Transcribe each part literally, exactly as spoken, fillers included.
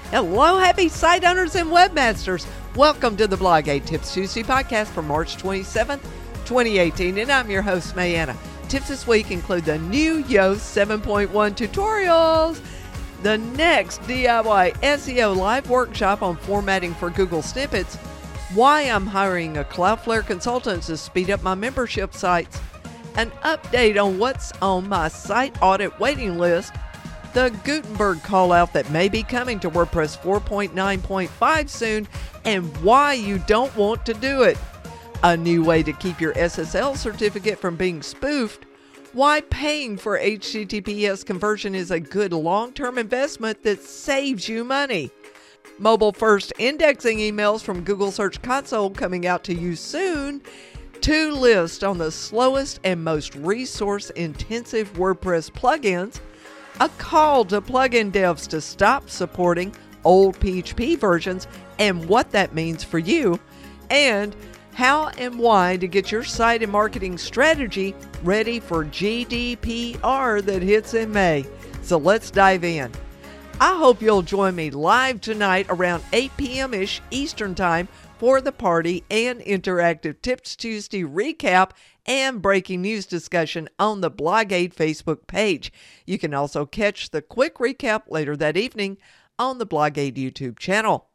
Hello, happy site owners and webmasters. Welcome to the Blogate Tips Tuesday podcast for March twenty-seventh, twenty eighteen, and I'm your host, Mayanna. Tips this week include the new Yoast seven point one tutorials, the next D I Y S E O live workshop on formatting for Google Snippets, why I'm hiring a Cloudflare consultant to speed up my membership sites, an update on what's on my site audit waiting list, the Gutenberg call-out that may be coming to WordPress four point nine point five soon, and why you don't want to do it, a new way to keep your S S L certificate from being spoofed, why paying for H T T P S conversion is a good long-term investment that saves you money, mobile-first indexing emails from Google Search Console coming out to you soon, two lists on the slowest and most resource-intensive WordPress plugins, a call to plugin devs to stop supporting old P H P versions and what that means for you, and how and why to get your site and marketing strategy ready for G D P R that hits in May. So let's dive in. I hope you'll join me live tonight around eight p.m.-ish Eastern Time for the party and interactive Tips Tuesday recap and breaking news discussion on the Blogate Facebook page. You can also catch the quick recap later that evening on the Blogate YouTube channel.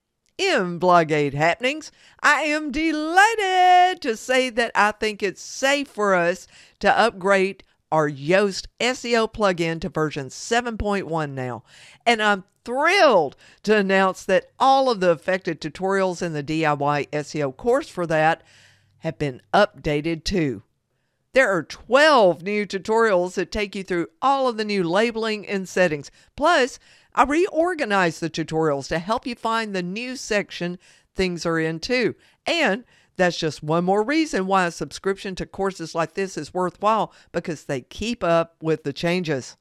In Blogate happenings, I am delighted to say that I think it's safe for us to upgrade our Yoast S E O plugin to version seven point one now. And I'm thrilled to announce that all of the affected tutorials in the D I Y S E O course for that have been updated too. There are twelve new tutorials that take you through all of the new labeling and settings. Plus, I reorganized the tutorials to help you find the new section things are in too. And that's just one more reason why a subscription to courses like this is worthwhile, because they keep up with the changes.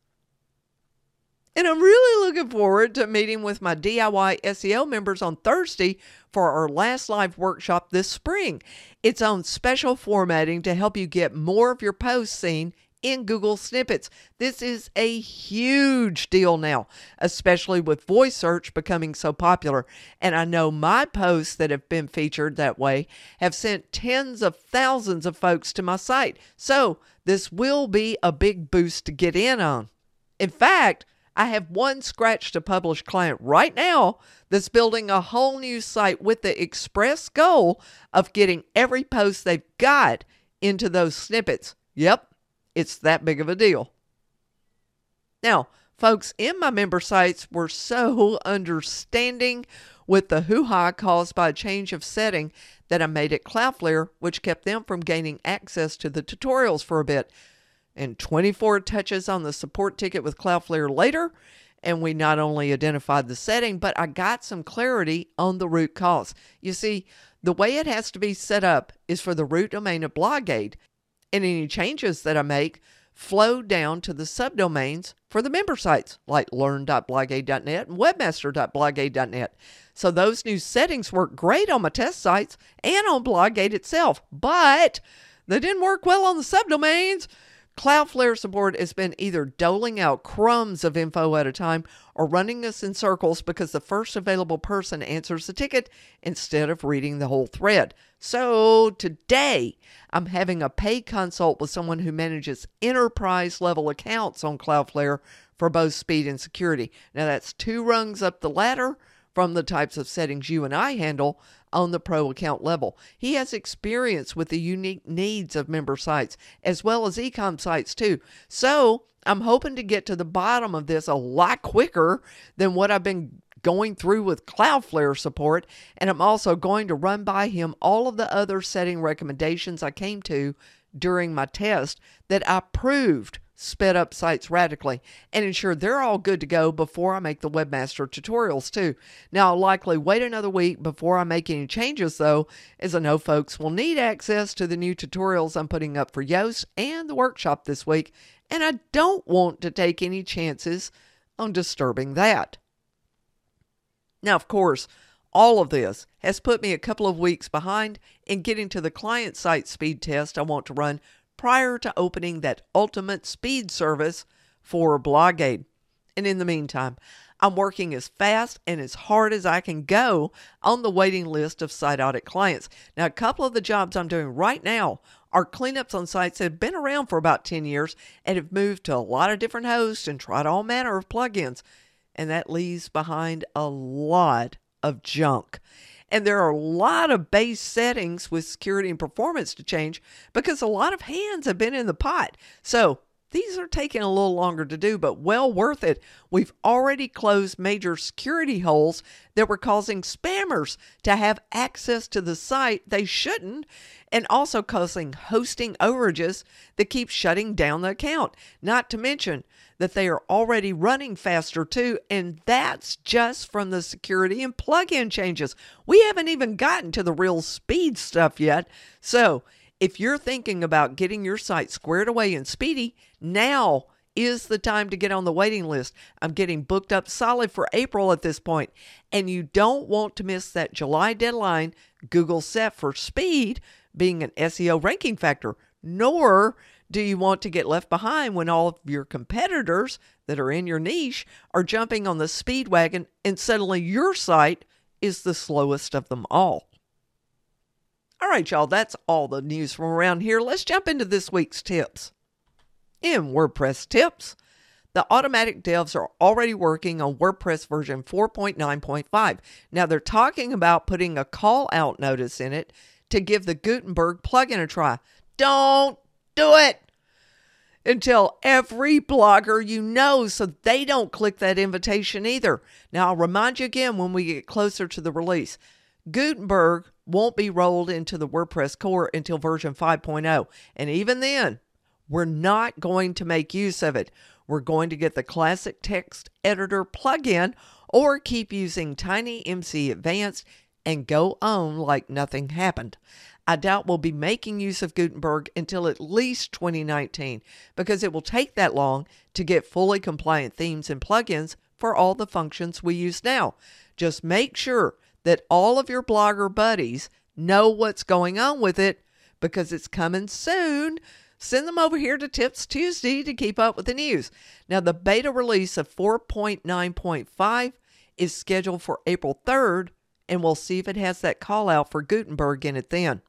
And I'm really looking forward to meeting with my D I Y S E O members on Thursday for our last live workshop this spring. It's on special formatting to help you get more of your posts seen in Google Snippets. This is a huge deal now, especially with voice search becoming so popular. And I know my posts that have been featured that way have sent tens of thousands of folks to my site. So this will be a big boost to get in on. In fact, I have one scratch to publish client right now that's building a whole new site with the express goal of getting every post they've got into those snippets. Yep, it's that big of a deal. Now, folks in my member sites were so understanding with the hoo-ha caused by a change of setting that I made at Cloudflare, which kept them from gaining access to the tutorials for a bit. And twenty-four touches on the support ticket with Cloudflare later, and we not only identified the setting, but I got some clarity on the root cause. You see, the way it has to be set up is for the root domain of Blogate, and any changes that I make flow down to the subdomains for the member sites, like learn dot blogate dot net and webmaster dot blogate dot net. So those new settings work great on my test sites and on Blogate itself, but they didn't work well on the subdomains. Cloudflare support has been either doling out crumbs of info at a time or running us in circles because the first available person answers the ticket instead of reading the whole thread. So today, I'm having a paid consult with someone who manages enterprise-level accounts on Cloudflare for both speed and security. Now, that's two rungs up the ladder from the types of settings you and I handle on the pro account level. He has experience with the unique needs of member sites as well as e-com sites too. So I'm hoping to get to the bottom of this a lot quicker than what I've been going through with Cloudflare support. And I'm also going to run by him all of the other setting recommendations I came to during my test that I proved sped up sites radically and ensure they're all good to go before I make the Webmaster tutorials too. Now, I'll likely wait another week before I make any changes though, as I know folks will need access to the new tutorials I'm putting up for Yoast and the workshop this week, and I don't want to take any chances on disturbing that. Now, of course, all of this has put me a couple of weeks behind in getting to the client site speed test I want to run prior to opening that ultimate speed service for Blogate. And in the meantime, I'm working as fast and as hard as I can go on the waiting list of site audit clients. Now, a couple of the jobs I'm doing right now are cleanups on sites that have been around for about ten years and have moved to a lot of different hosts and tried all manner of plugins. And that leaves behind a lot of junk. And there are a lot of base settings with security and performance to change because a lot of hands have been in the pot. So these are taking a little longer to do, but well worth it. We've already closed major security holes that were causing spammers to have access to the site they shouldn't, and also causing hosting overages that keep shutting down the account. Not to mention that they are already running faster too, and that's just from the security and plugin changes. We haven't even gotten to the real speed stuff yet. So if you're thinking about getting your site squared away and speedy, now is the time to get on the waiting list. I'm getting booked up solid for April at this point, and you don't want to miss that July deadline Google set for speed being an S E O ranking factor, nor do you want to get left behind when all of your competitors that are in your niche are jumping on the speed wagon and suddenly your site is the slowest of them all. All right, y'all, that's all the news from around here. Let's jump into this week's tips. In WordPress tips, the Automattic devs are already working on WordPress version four point nine point five. Now, they're talking about putting a call-out notice in it to give the Gutenberg plugin a try. Don't do it until every blogger you know so they don't click that invitation either. Now, I'll remind you again when we get closer to the release. Gutenberg won't be rolled into the WordPress core until version five point oh. And even then, we're not going to make use of it. We're going to get the classic text editor plugin or keep using TinyMC Advanced and go on like nothing happened. I doubt we'll be making use of Gutenberg until at least twenty nineteen because it will take that long to get fully compliant themes and plugins for all the functions we use now. Just make sure that all of your blogger buddies know what's going on with it because it's coming soon. Send them over here to Tips Tuesday to keep up with the news. Now, the beta release of four point nine point five is scheduled for April third, and we'll see if it has that call out for Gutenberg in it then.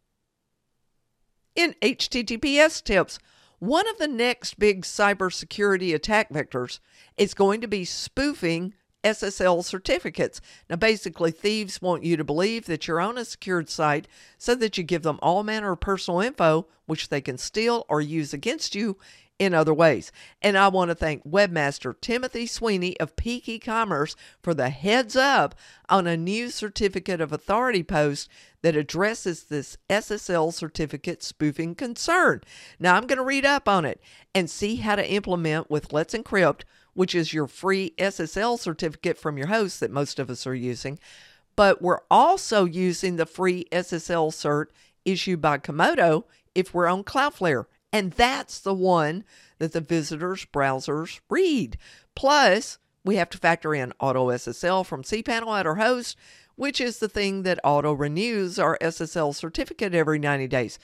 In H T T P S tips, one of the next big cybersecurity attack vectors is going to be spoofing S S L certificates. Now, basically, thieves want you to believe that you're on a secured site so that you give them all manner of personal info, which they can steal or use against you in other ways. And I want to thank webmaster Timothy Sweeney of Peak E-Commerce for the heads up on a new certificate of authority post that addresses this S S L certificate spoofing concern. Now, I'm going to read up on it and see how to implement with Let's Encrypt, which is your free S S L certificate from your host that most of us are using. But we're also using the free S S L cert issued by Comodo if we're on Cloudflare. And that's the one that the visitors' browsers read. Plus, we have to factor in auto S S L from cPanel at our host, which is the thing that auto renews our S S L certificate every ninety days.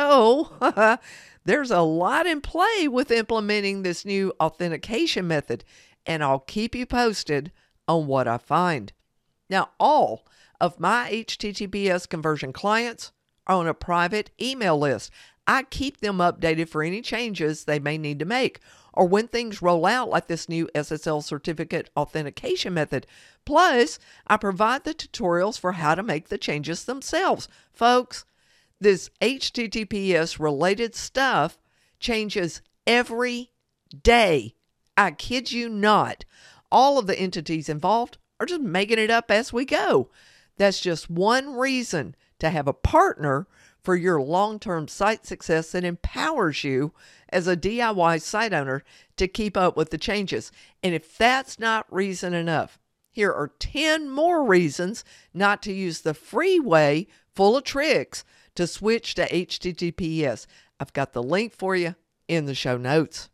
So, there's a lot in play with implementing this new authentication method, and I'll keep you posted on what I find. Now, all of my H T T P S conversion clients are on a private email list. I keep them updated for any changes they may need to make, or when things roll out like this new S S L certificate authentication method. Plus, I provide the tutorials for how to make the changes themselves. Folks, this H T T P S related stuff changes every day. I kid you not. All of the entities involved are just making it up as we go. That's just one reason to have a partner for your long-term site success that empowers you as a D I Y site owner to keep up with the changes. And if that's not reason enough, here are ten more reasons not to use the free way full of tricks to switch to H T T P S. I've got the link for you in the show notes.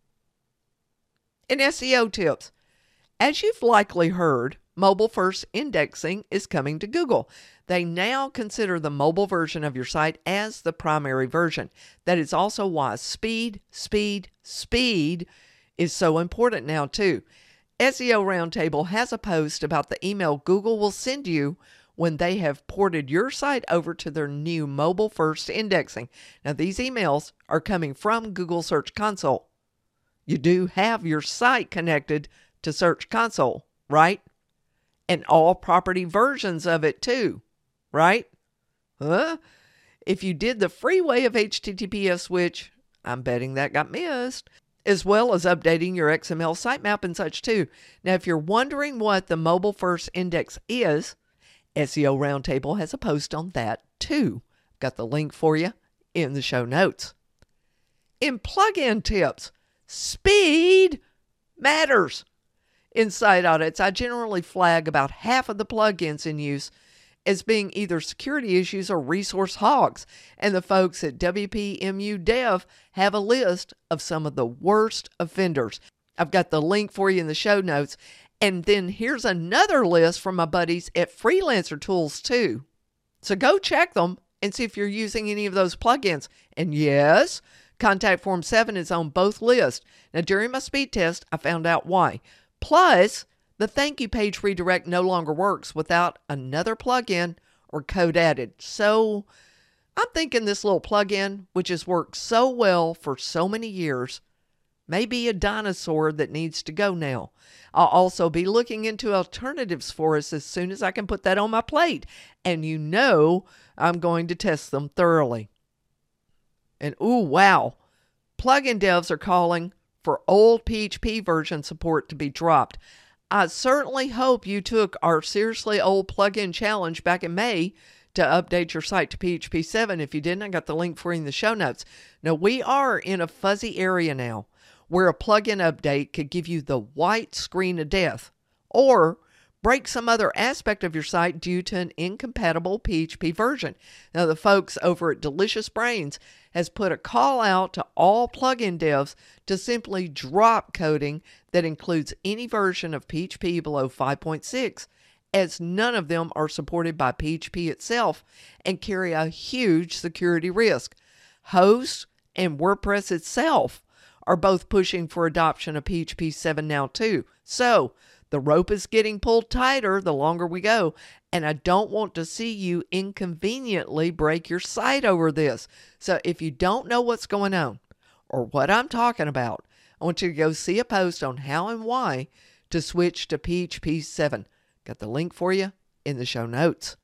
In S E O tips, as you've likely heard, mobile-first indexing is coming to Google. They now consider the mobile version of your site as the primary version. That is also why speed, speed, speed is so important now too. S E O Roundtable has a post about the email Google will send you when they have ported your site over to their new mobile-first indexing. Now, these emails are coming from Google Search Console. You do have your site connected to Search Console, right? And all property versions of it too, right? Huh? If you did the free way of H T T P S, which I'm betting that got missed, as well as updating your X M L sitemap and such too. Now, if you're wondering what the Mobile First Index is, S E O Roundtable has a post on that too. Got the link for you in the show notes. In plugin tips, speed matters. In site audits, I generally flag about half of the plugins in use as being either security issues or resource hogs, and the folks at W P M U Dev have a list of some of the worst offenders. I've got the link for you in the show notes, and then here's another list from my buddies at Freelancer Tools too. So go check them and see if you're using any of those plugins. And yes, Contact Form seven is on both lists. Now, during my speed test, I found out why. Plus, the thank you page redirect no longer works without another plugin or code added. So I'm thinking this little plugin, which has worked so well for so many years, may be a dinosaur that needs to go now. I'll also be looking into alternatives for us as soon as I can put that on my plate. And you know I'm going to test them thoroughly. And ooh, wow. Plugin devs are calling for old P H P version support to be dropped. I certainly hope you took our Seriously Old Plugin Challenge back in May to update your site to P H P seven. If you didn't, I got the link for you in the show notes. Now, we are in a fuzzy area now where a plugin update could give you the white screen of death or break some other aspect of your site due to an incompatible P H P version. Now, the folks over at Delicious Brains has put a call out to all plugin devs to simply drop coding that includes any version of P H P below five point six, as none of them are supported by P H P itself and carry a huge security risk. Host and WordPress itself are both pushing for adoption of P H P seven now too. So the rope is getting pulled tighter the longer we go, and I don't want to see you inconveniently break your site over this. So if you don't know what's going on or what I'm talking about, I want you to go see a post on how and why to switch to P H P seven. Got the link for you in the show notes.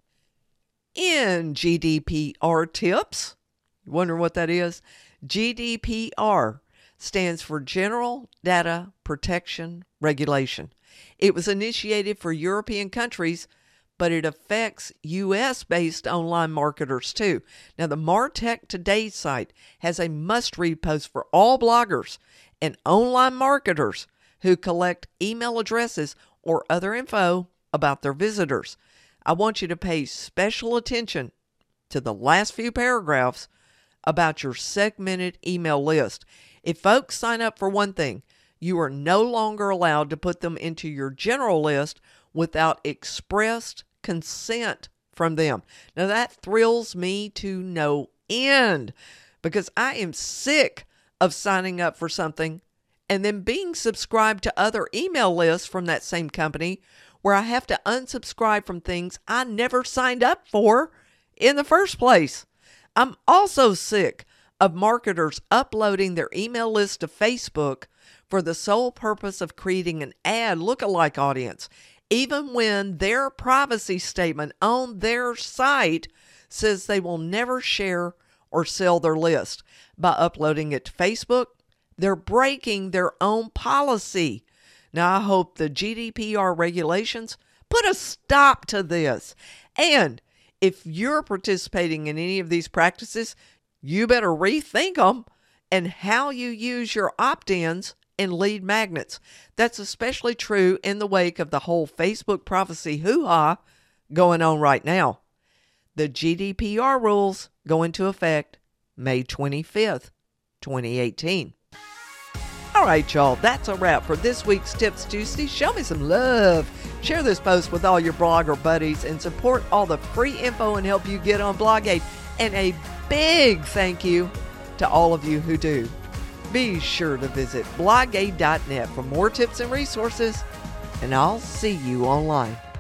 In G D P R tips, you wonder what that is? G D P R stands for General Data Protection Regulation. It was initiated for European countries, but it affects U S-based online marketers too. Now, the MarTech Today site has a must-read post for all bloggers and online marketers who collect email addresses or other info about their visitors. I want you to pay special attention to the last few paragraphs about your segmented email list. If folks sign up for one thing, you are no longer allowed to put them into your general list without expressed consent from them. Now, that thrills me to no end because I am sick of signing up for something and then being subscribed to other email lists from that same company where I have to unsubscribe from things I never signed up for in the first place. I'm also sick of marketers uploading their email list to Facebook for the sole purpose of creating an ad lookalike audience, even when their privacy statement on their site says they will never share or sell their list. By uploading it to Facebook, they're breaking their own policy. Now, I hope the G D P R regulations put a stop to this. And if you're participating in any of these practices, you better rethink them and how you use your opt-ins and lead magnets. That's especially true in the wake of the whole Facebook privacy hoo-ha going on right now. The G D P R rules go into effect May twenty-fifth, twenty eighteen. All right, y'all, that's a wrap for this week's Tips Tuesday. Show me some love. Share this post with all your blogger buddies and support all the free info and help you get on Blogate. And a big thank you to all of you who do. Be sure to visit blog aid dot net for more tips and resources, and I'll see you online.